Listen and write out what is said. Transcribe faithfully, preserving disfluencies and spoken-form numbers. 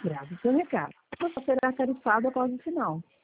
Grave seu recado. Você será tarifado após o sinal.